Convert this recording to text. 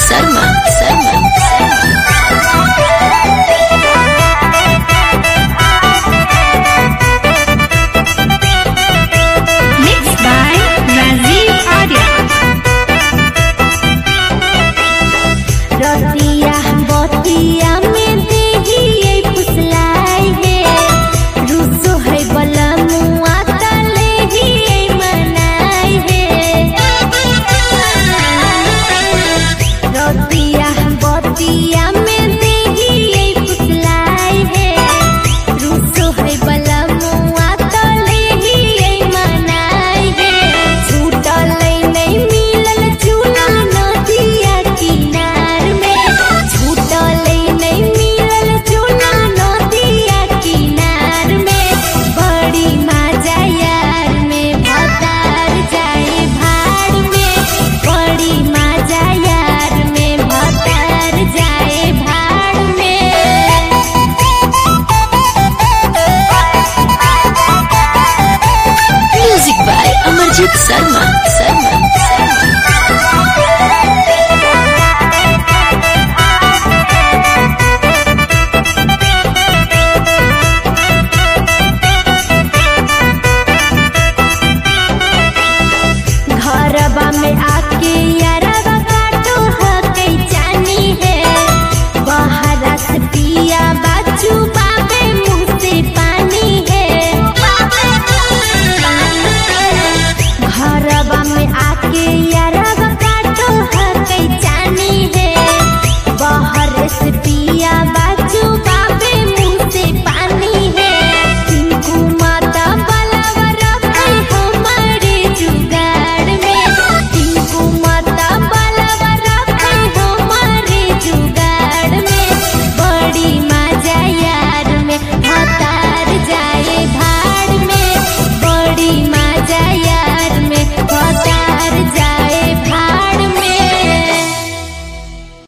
Sharma Mixed by Rajiv Arya. रतिया बतिया में देहिए पुसलाई है रुसो है बला मुआ तले ही मनाई है रतिया बतिया में देहिए पुसलाई है रुसो है बला मुआ तले ही मनाई है छूटल नहीं मिलल चुनल नदिया किनार में छूटल नहीं मिलल चुनल नदिया किनार में बड़ी मजा यार में भतार जाए भाड़ में बड़ी मजा यार में भतार जाए भाड़ में। Music by Amarjeet Sharma.